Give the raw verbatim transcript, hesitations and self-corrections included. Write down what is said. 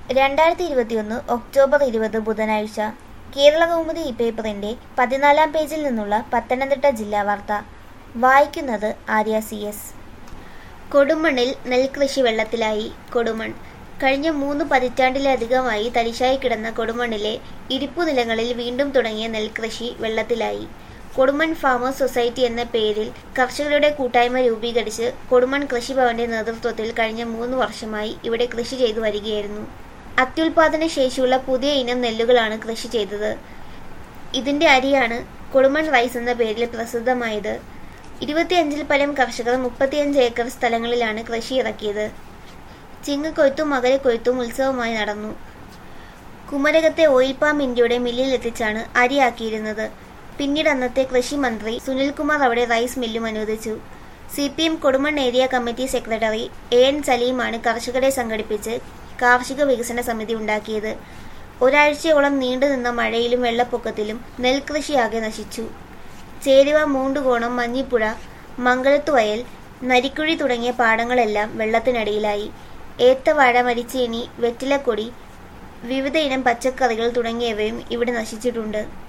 രണ്ടായിരത്തി ഇരുപത്തിയൊന്ന് ഒക്ടോബർ ഇരുപത് ബുധനാഴ്ച കേരളകൗമുദി ഈ പേപ്പറിന്റെ പതിനാലാം പേജിൽ നിന്നുള്ള പത്തനംതിട്ട ജില്ലാ വാർത്ത. വായിക്കുന്നത് ആര്യ സി എസ്. കൊടുമണ്ണിൽ നെൽകൃഷി വെള്ളത്തിലായി. കൊടുമൺ കഴിഞ്ഞ മൂന്ന് പതിറ്റാണ്ടിലധികമായി തരിശായി കിടന്ന കൊടുമണ്ണിലെ ഇരിപ്പുനിലങ്ങളിൽ വീണ്ടും തുടങ്ങിയ നെൽകൃഷി വെള്ളത്തിലായി. കൊടുമൺ ഫാമേഴ്സ് സൊസൈറ്റി എന്ന പേരിൽ കർഷകരുടെ കൂട്ടായ്മ രൂപീകരിച്ച് കൊടുമൺ കൃഷിഭവന്റെ നേതൃത്വത്തിൽ കഴിഞ്ഞ മൂന്ന് വർഷമായി ഇവിടെ കൃഷി ചെയ്തു വരികയായിരുന്നു. അത്യുൽപാദന ശേഷിയുള്ള പുതിയ ഇനം നെല്ലുകളാണ് കൃഷി ചെയ്തത്. ഇതിന്റെ അരിയാണ് കൊടുമൺ റൈസ് എന്ന പേരിൽ പ്രസിദ്ധമായത്. ഇരുപത്തിയഞ്ചിൽ പരം കർഷകർ മുപ്പത്തിയഞ്ച് ഏക്കർ സ്ഥലങ്ങളിലാണ് കൃഷി ഇറക്കിയത്. ചിങ്ങക്കൊയ്ത്തും മകരക്കൊയ്ത്തും ഉത്സവമായി നടന്നു. കുമരകത്തെ ഓയിൽ പാം ഇന്ത്യയുടെ മില്ലിലെത്തിച്ചാണ് അരിയാക്കിയിരുന്നത്. പിന്നീട് അന്നത്തെ കൃഷി മന്ത്രി സുനിൽകുമാർ അവിടെ റൈസ് മില്ലും അനുവദിച്ചു. C P M Kodumon area committee secretary A N സലീമാണ് കർഷകരെ സംഘടിപ്പിച്ച് കാർഷിക വികസന സമിതി ഉണ്ടാക്കിയത്. ഒരാഴ്ചയോളം നീണ്ടുനിന്ന മഴയിലും വെള്ളപ്പൊക്കത്തിലും നെൽകൃഷിയാകെ നശിച്ചു. ചേരുവ, മൂണ്ടുകോണം, മഞ്ഞിപ്പുഴ, മംഗലത്തുവയൽ, നരിക്കുഴി തുടങ്ങിയ പാടങ്ങളെല്ലാം വെള്ളത്തിനടിയിലായി. ഏത്തവാഴ, മരിച്ചേനി, വെറ്റിലക്കൊടി, വിവിധ ഇനം പച്ചക്കറികൾ തുടങ്ങിയവയും ഇവിടെ നശിച്ചിട്ടുണ്ട്.